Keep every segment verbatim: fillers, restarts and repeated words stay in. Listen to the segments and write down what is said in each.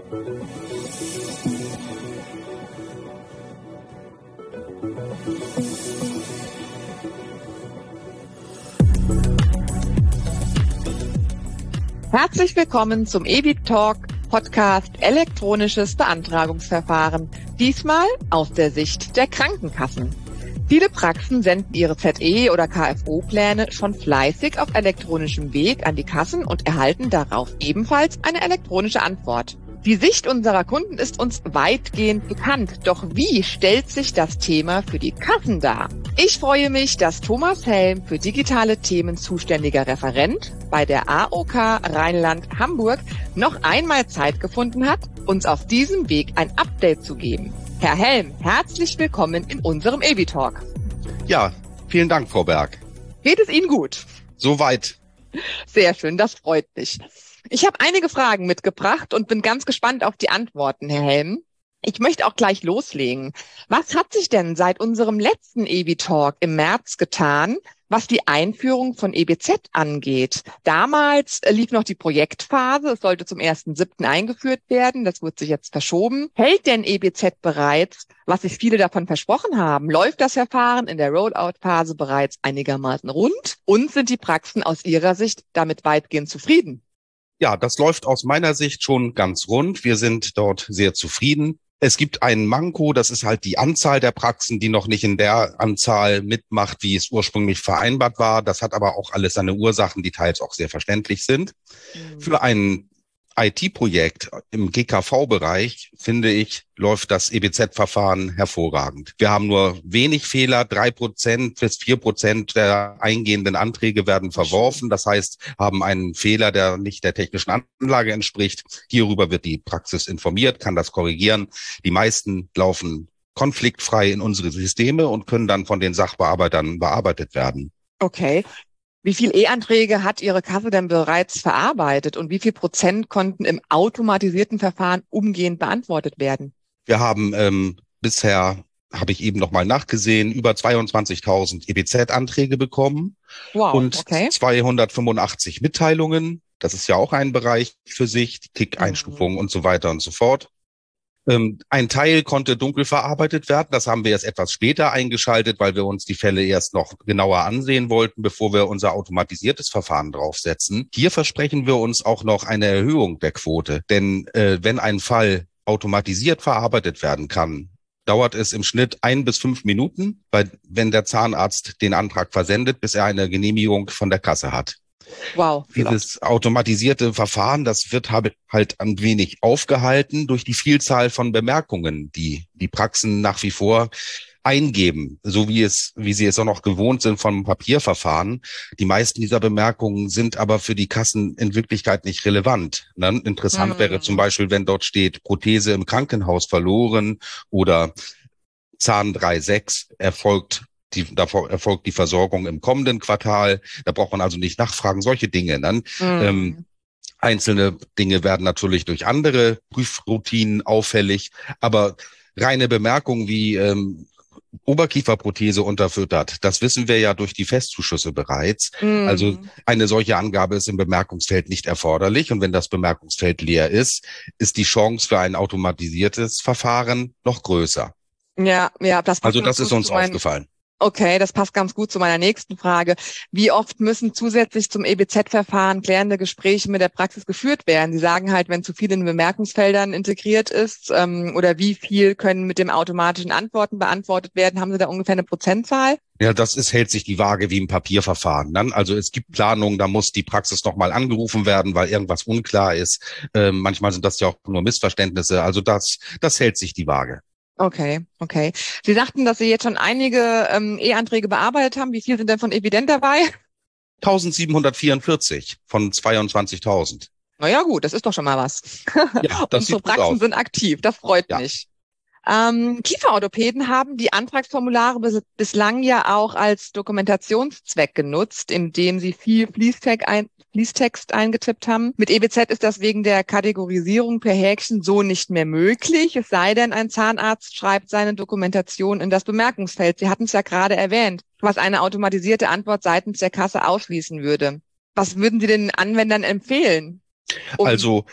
Herzlich willkommen zum E B I Talk Podcast Elektronisches Beantragungsverfahren. Diesmal aus der Sicht der Krankenkassen. Viele Praxen senden ihre Z E- oder K F O-Pläne schon fleißig auf elektronischem Weg an die Kassen und erhalten darauf ebenfalls eine elektronische Antwort. Die Sicht unserer Kunden ist uns weitgehend bekannt. Doch wie stellt sich das Thema für die Kassen dar? Ich freue mich, dass Thomas Helm, für digitale Themen zuständiger Referent bei der A O K Rheinland-Hamburg, noch einmal Zeit gefunden hat, uns auf diesem Weg ein Update zu geben. Herr Helm, herzlich willkommen in unserem E B I Talk. Ja, vielen Dank, Frau Berg. Geht es Ihnen gut? Soweit. Sehr schön, das freut mich. Ich habe einige Fragen mitgebracht und bin ganz gespannt auf die Antworten, Herr Helm. Ich möchte auch gleich loslegen. Was hat sich denn seit unserem letzten E B I Talk im März getan, was die Einführung von E B Z angeht? Damals lief noch die Projektphase. Es sollte zum ersten siebten eingeführt werden. Das wird sich jetzt verschoben. Hält denn E B Z bereits, was sich viele davon versprochen haben? Läuft das Verfahren in der Rollout-Phase bereits einigermaßen rund? Und sind die Praxen aus Ihrer Sicht damit weitgehend zufrieden? Ja, das läuft aus meiner Sicht schon ganz rund. Wir sind dort sehr zufrieden. Es gibt einen Manko, das ist halt die Anzahl der Praxen, die noch nicht in der Anzahl mitmacht, wie es ursprünglich vereinbart war. Das hat aber auch alles seine Ursachen, die teils auch sehr verständlich sind. Mhm. Für ein I T-Projekt im G K V-Bereich, finde ich, läuft das E B Z-Verfahren hervorragend. Wir haben nur wenig Fehler, drei Prozent bis vier Prozent der eingehenden Anträge werden verworfen. Das heißt, haben einen Fehler, der nicht der technischen Anlage entspricht. Hierüber wird die Praxis informiert, kann das korrigieren. Die meisten laufen konfliktfrei in unsere Systeme und können dann von den Sachbearbeitern bearbeitet werden. Okay. Wie viel E-Anträge hat Ihre Kasse denn bereits verarbeitet und wie viel Prozent konnten im automatisierten Verfahren umgehend beantwortet werden? Wir haben ähm, bisher, habe ich eben nochmal nachgesehen, über zweiundzwanzigtausend E B Z-Anträge bekommen. Wow, und okay. zweihundertfünfundachtzig Mitteilungen. Das ist ja auch ein Bereich für sich, die Kick-Einstufungen mhm. und so weiter und so fort. Ein Teil konnte dunkel verarbeitet werden. Das haben wir erst etwas später eingeschaltet, weil wir uns die Fälle erst noch genauer ansehen wollten, bevor wir unser automatisiertes Verfahren draufsetzen. Hier versprechen wir uns auch noch eine Erhöhung der Quote. Denn äh, wenn ein Fall automatisiert verarbeitet werden kann, dauert es im Schnitt ein bis fünf Minuten, weil, wenn der Zahnarzt den Antrag versendet, bis er eine Genehmigung von der Kasse hat. Wow. Dieses automatisierte Verfahren, das wird halt ein wenig aufgehalten durch die Vielzahl von Bemerkungen, die die Praxen nach wie vor eingeben, so wie es, wie sie es auch noch gewohnt sind vom Papierverfahren. Die meisten dieser Bemerkungen sind aber für die Kassen in Wirklichkeit nicht relevant. Ne? Interessant mhm. wäre zum Beispiel, wenn dort steht, Prothese im Krankenhaus verloren oder Zahn drei Komma sechs erfolgt Die, da erfolgt die Versorgung im kommenden Quartal. Da braucht man also nicht nachfragen, solche Dinge. Dann mhm. ähm, einzelne Dinge werden natürlich durch andere Prüfroutinen auffällig, aber reine Bemerkungen wie ähm, Oberkieferprothese unterfüttert, das wissen wir ja durch die Festzuschüsse bereits. Mhm. Also eine solche Angabe ist im Bemerkungsfeld nicht erforderlich. Und wenn das Bemerkungsfeld leer ist, ist die Chance für ein automatisiertes Verfahren noch größer. Ja, ja, das Also das ist uns aufgefallen. Okay, das passt ganz gut zu meiner nächsten Frage. Wie oft müssen zusätzlich zum E B Z-Verfahren klärende Gespräche mit der Praxis geführt werden? Sie sagen halt, wenn zu viel in den Bemerkungsfeldern integriert ist, ähm, oder wie viel können mit dem automatischen Antworten beantwortet werden? Haben Sie da ungefähr eine Prozentzahl? Ja, das ist, hält sich die Waage wie im Papierverfahren. Dann, also es gibt Planungen, da muss die Praxis nochmal angerufen werden, weil irgendwas unklar ist. Ähm, manchmal sind das ja auch nur Missverständnisse. Also das, das hält sich die Waage. Okay, okay. Sie sagten, dass Sie jetzt schon einige ähm, E-Anträge bearbeitet haben. Wie viel sind denn von Evident dabei? eintausendsiebenhundertvierundvierzig von zweiundzwanzigtausend. Na ja, gut, das ist doch schon mal was. Ja, das Unsere Praxen sind aktiv, das freut ja. mich. Ähm, Kieferorthopäden haben die Antragsformulare bis, bislang ja auch als Dokumentationszweck genutzt, indem sie viel Fließtext, ein, Fließtext eingetippt haben. Mit E B Z ist das wegen der Kategorisierung per Häkchen so nicht mehr möglich, es sei denn, ein Zahnarzt schreibt seine Dokumentation in das Bemerkungsfeld. Sie hatten es ja gerade erwähnt, was eine automatisierte Antwort seitens der Kasse ausschließen würde. Was würden Sie den Anwendern empfehlen? Um Also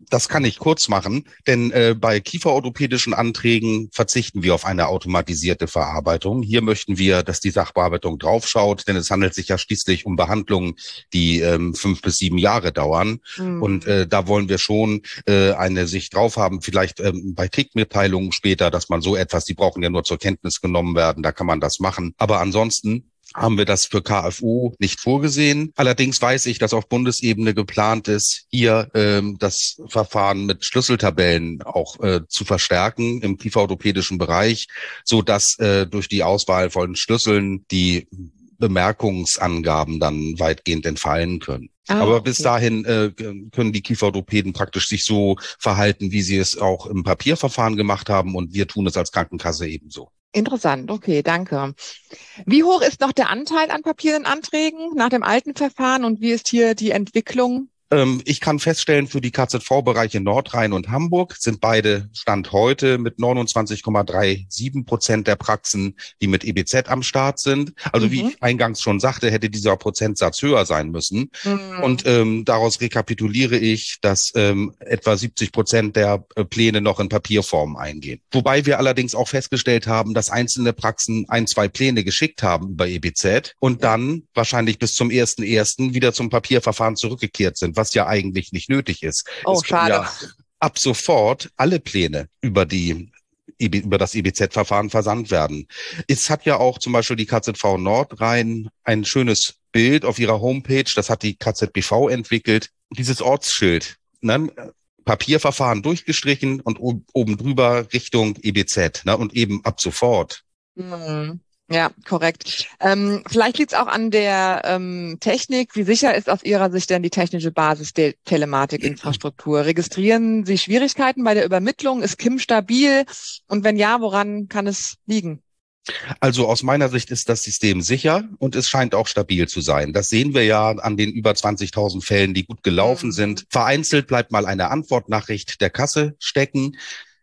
Das kann ich kurz machen, denn äh, bei kieferorthopädischen Anträgen verzichten wir auf eine automatisierte Verarbeitung. Hier möchten wir, dass die Sachbearbeitung draufschaut, denn es handelt sich ja schließlich um Behandlungen, die ähm, fünf bis sieben Jahre dauern. Mhm. Und äh, da wollen wir schon äh, eine Sicht drauf haben, vielleicht ähm, bei Kriegmitteilungen später, dass man so etwas, die brauchen ja nur zur Kenntnis genommen werden, da kann man das machen. Aber ansonsten haben wir das für K F U nicht vorgesehen. Allerdings weiß ich, dass auf Bundesebene geplant ist, hier ähm, das Verfahren mit Schlüsseltabellen auch äh, zu verstärken im kieferorthopädischen Bereich, so dass äh, durch die Auswahl von Schlüsseln die Bemerkungsangaben dann weitgehend entfallen können. Ah, Aber okay. bis dahin äh, können die Kieferorthopäden praktisch sich so verhalten, wie sie es auch im Papierverfahren gemacht haben, und wir tun es als Krankenkasse ebenso. Interessant, okay, danke. Wie hoch ist noch der Anteil an papierenden Anträgen nach dem alten Verfahren und wie ist hier die Entwicklung? Ähm, ich kann feststellen, für die K Z V-Bereiche Nordrhein und Hamburg sind beide Stand heute mit neunundzwanzig Komma siebenunddreißig Prozent der Praxen, die mit E B Z am Start sind. Also mhm. wie ich eingangs schon sagte, hätte dieser Prozentsatz höher sein müssen. Mhm. Und ähm, daraus rekapituliere ich, dass ähm, etwa siebzig Prozent der äh, Pläne noch in Papierform eingehen. Wobei wir allerdings auch festgestellt haben, dass einzelne Praxen ein, zwei Pläne geschickt haben über E B Z und ja. dann wahrscheinlich bis zum ersten ersten wieder zum Papierverfahren zurückgekehrt sind, was ja eigentlich nicht nötig ist. Oh, es schade. Ja ab sofort alle Pläne über die über das E B Z-Verfahren versandt werden. Es hat ja auch zum Beispiel die K Z V Nordrhein ein schönes Bild auf ihrer Homepage, das hat die K Z B V entwickelt. Dieses Ortsschild, ne? Papierverfahren durchgestrichen und oben drüber Richtung E B Z, ne? Und eben ab sofort. Mhm. Ja, korrekt. Ähm, vielleicht liegt es auch an der ähm, Technik. Wie sicher ist aus Ihrer Sicht denn die technische Basis der Telematikinfrastruktur? Registrieren Sie Schwierigkeiten bei der Übermittlung? Ist K I M stabil? Und wenn ja, woran kann es liegen? Also aus meiner Sicht ist das System sicher und es scheint auch stabil zu sein. Das sehen wir ja an den über zwanzigtausend Fällen, die gut gelaufen mhm. sind. Vereinzelt bleibt mal eine Antwortnachricht der Kasse stecken,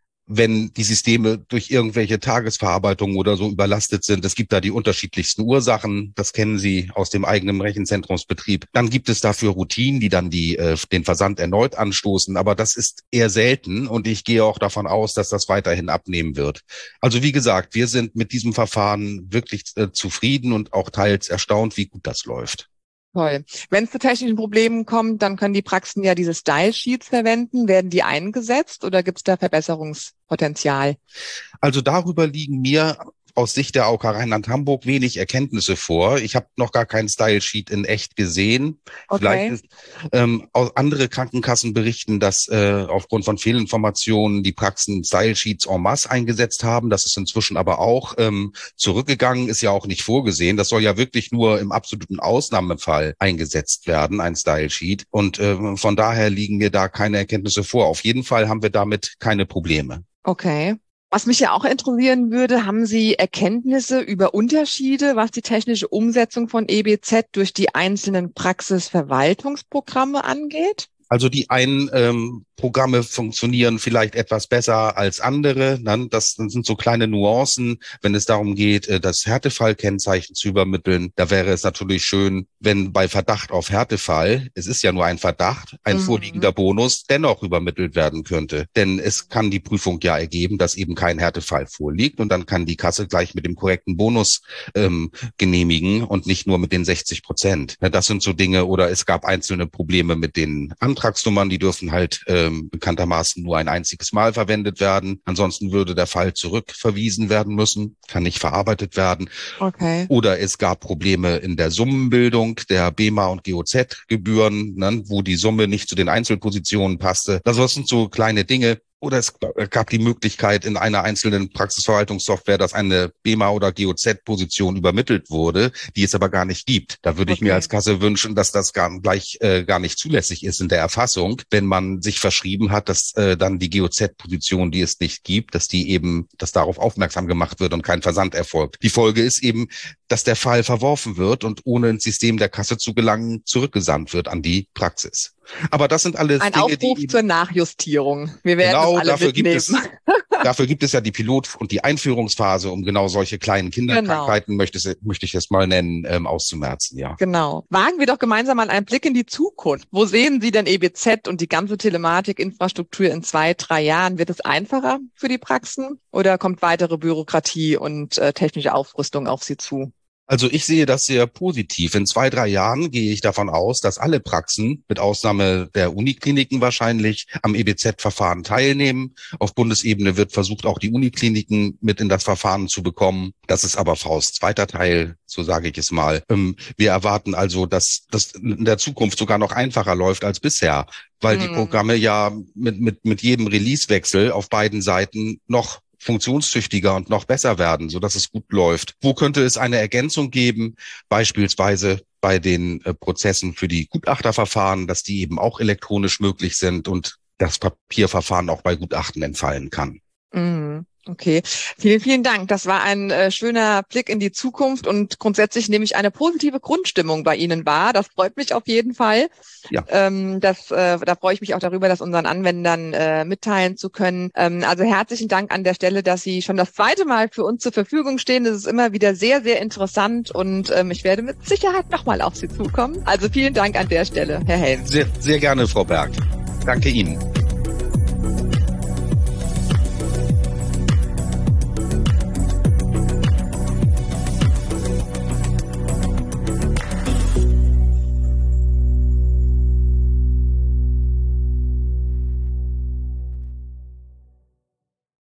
wenn die Systeme durch irgendwelche Tagesverarbeitungen oder so überlastet sind. Es gibt da die unterschiedlichsten Ursachen. Das kennen Sie aus dem eigenen Rechenzentrumsbetrieb. Dann gibt es dafür Routinen, die dann die äh, den Versand erneut anstoßen. Aber das ist eher selten und ich gehe auch davon aus, dass das weiterhin abnehmen wird. Also wie gesagt, wir sind mit diesem Verfahren wirklich äh, zufrieden und auch teils erstaunt, wie gut das läuft. Toll. Wenn es zu technischen Problemen kommt, dann können die Praxen ja diese Style-Sheets verwenden. Werden die eingesetzt oder gibt es da Verbesserungspotenzial? Also darüber liegen mir aus Sicht der A O K Rheinland-Hamburg wenig Erkenntnisse vor. Ich habe noch gar keinen Style-Sheet in echt gesehen. Okay. Vielleicht ist, ähm, auch andere Krankenkassen berichten, dass äh, aufgrund von Fehlinformationen die Praxen Style-Sheets en masse eingesetzt haben. Das ist inzwischen aber auch ähm, zurückgegangen, ist ja auch nicht vorgesehen. Das soll ja wirklich nur im absoluten Ausnahmefall eingesetzt werden, ein Style-Sheet. Und äh, von daher liegen mir da keine Erkenntnisse vor. Auf jeden Fall haben wir damit keine Probleme. Okay. Was mich ja auch interessieren würde, haben Sie Erkenntnisse über Unterschiede, was die technische Umsetzung von E B Z durch die einzelnen Praxisverwaltungsprogramme angeht? Also die einen ähm, Programme funktionieren vielleicht etwas besser als andere. Ne? Das sind so kleine Nuancen, wenn es darum geht, das Härtefallkennzeichen zu übermitteln. Da wäre es natürlich schön, wenn bei Verdacht auf Härtefall, es ist ja nur ein Verdacht, ein mhm. vorliegender Bonus dennoch übermittelt werden könnte. Denn es kann die Prüfung ja ergeben, dass eben kein Härtefall vorliegt und dann kann die Kasse gleich mit dem korrekten Bonus ähm, genehmigen und nicht nur mit den sechzig Prozent. Das sind so Dinge, oder es gab einzelne Probleme mit den Antragsnummern, die dürfen halt äh, bekanntermaßen nur ein einziges Mal verwendet werden. Ansonsten würde der Fall zurückverwiesen werden müssen, kann nicht verarbeitet werden. Okay. Oder es gab Probleme in der Summenbildung der B M A und G O Z-Gebühren, ne, wo die Summe nicht zu den Einzelpositionen passte. Also das sind so kleine Dinge. Oder es gab die Möglichkeit in einer einzelnen Praxisverwaltungssoftware, dass eine B M A oder G O Z-Position übermittelt wurde, die es aber gar nicht gibt. Da würde okay. ich mir als Kasse wünschen, dass das gar, gleich äh, gar nicht zulässig ist in der Erfassung, wenn man sich verschrieben hat, dass äh, dann die G O Z-Position, die es nicht gibt, dass die eben, dass darauf aufmerksam gemacht wird und kein Versand erfolgt. Die Folge ist eben, dass der Fall verworfen wird und ohne ins System der Kasse zu gelangen, zurückgesandt wird an die Praxis. Aber das sind alles ein Dinge, Aufruf die zur Nachjustierung. Wir werden genau das alle dafür mitnehmen. gibt es dafür gibt es ja die Pilot- und die Einführungsphase, um genau solche kleinen Kinderkrankheiten, genau. möchte, möchte ich es mal nennen, ähm, auszumerzen, ja. Genau. Wagen wir doch gemeinsam mal einen Blick in die Zukunft. Wo sehen Sie denn E B Z und die ganze Telematikinfrastruktur in zwei, drei Jahren? Wird es einfacher für die Praxen oder kommt weitere Bürokratie und äh, technische Aufrüstung auf Sie zu? Also ich sehe das sehr positiv. In zwei, drei Jahren gehe ich davon aus, dass alle Praxen, mit Ausnahme der Unikliniken wahrscheinlich, am E B Z-Verfahren teilnehmen. Auf Bundesebene wird versucht, auch die Unikliniken mit in das Verfahren zu bekommen. Das ist aber Faust zweiter Teil, so sage ich es mal. Wir erwarten also, dass das in der Zukunft sogar noch einfacher läuft als bisher, weil hm. die Programme ja mit, mit, mit jedem Releasewechsel auf beiden Seiten noch funktionstüchtiger und noch besser werden, so dass es gut läuft. Wo könnte es eine Ergänzung geben? Beispielsweise bei den äh, Prozessen für die Gutachterverfahren, dass die eben auch elektronisch möglich sind und das Papierverfahren auch bei Gutachten entfallen kann. Mhm. Okay, vielen, vielen Dank. Das war ein äh, schöner Blick in die Zukunft und grundsätzlich nehme ich eine positive Grundstimmung bei Ihnen wahr. Das freut mich auf jeden Fall. Ja. Ähm, das, äh, da freue ich mich auch darüber, das unseren Anwendern äh, mitteilen zu können. Ähm, also herzlichen Dank an der Stelle, dass Sie schon das zweite Mal für uns zur Verfügung stehen. Das ist immer wieder sehr, sehr interessant und ähm, ich werde mit Sicherheit nochmal auf Sie zukommen. Also vielen Dank an der Stelle, Herr Helm. Sehr, sehr gerne, Frau Berg. Danke Ihnen.